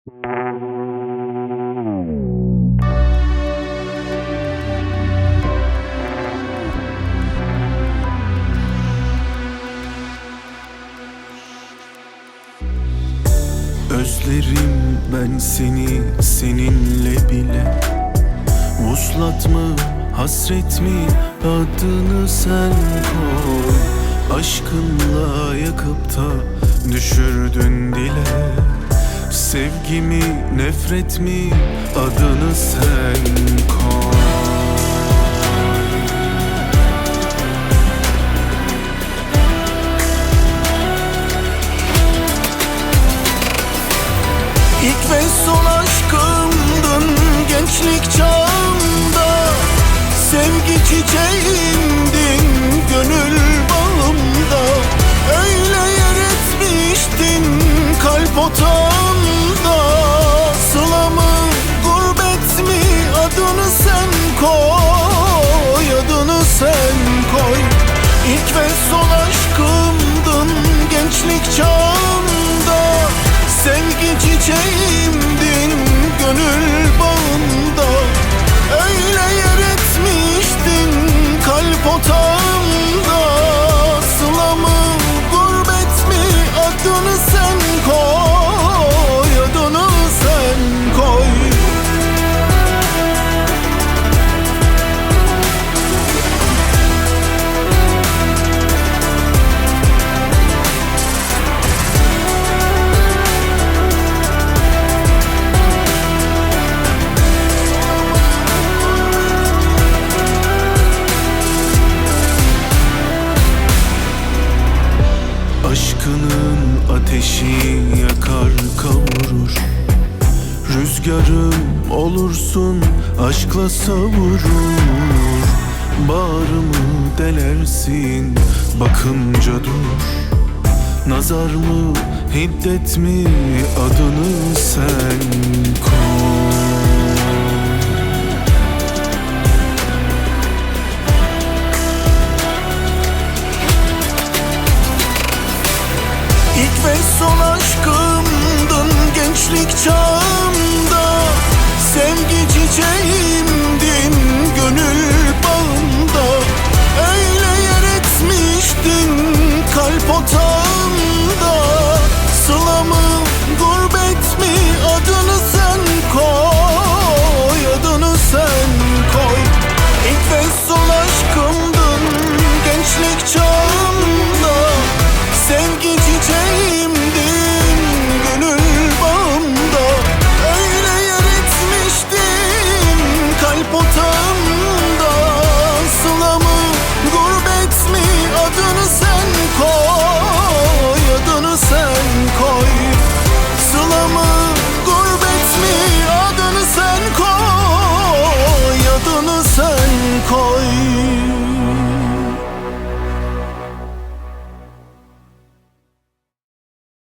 Özlerim ben seni, seninle bile. Vuslat mı, hasret mi, adını sen koy. Aşkınla yakıp da düşürdün dile. Sevgi mi, nefret mi, adını sen koy. İlk ve son aşkımdın gençlik çağımda. Sevgi çiçeğimdin gönül bağımda. Öyle yer etmiştin kalp otağımda. Sıla mı, gurbet mi, adını sen koy. Adını sen koy. İlk ve son aşkımdın gençlik çağımda. Sevgi çiçeğimdin gönül bağımda. Öyle yer etmiştin kalp otağımda. Sıla mı, gurbet mi, adını sen koy. Adını sen koy. Aşkının ateşi yakar kavurur. Rüzgarım olursun, aşkla savurur. Bağrımı delersin, bakınca dur. Nazar mı, hiddet mi, adını sen koy. İlk ve son aşkımdın gençlik çağımda. Sevgi çiçeğimdin gönül bağımda. Öyle yer etmiştin kalp otağımda. Sıla mı, gurbet mi, adını sen koy. Adını sen koy. İlk ve son aşkımdın gençlik çağımda. Sevgi çiçeğimdin gönül bağımda. Öyle yer etmiştin kalp otağımda. Sıla mı, gurbet mi, adını sen koy. Adını sen koy. Sıla mı, gurbet mi, adını sen koy. Adını sen koy.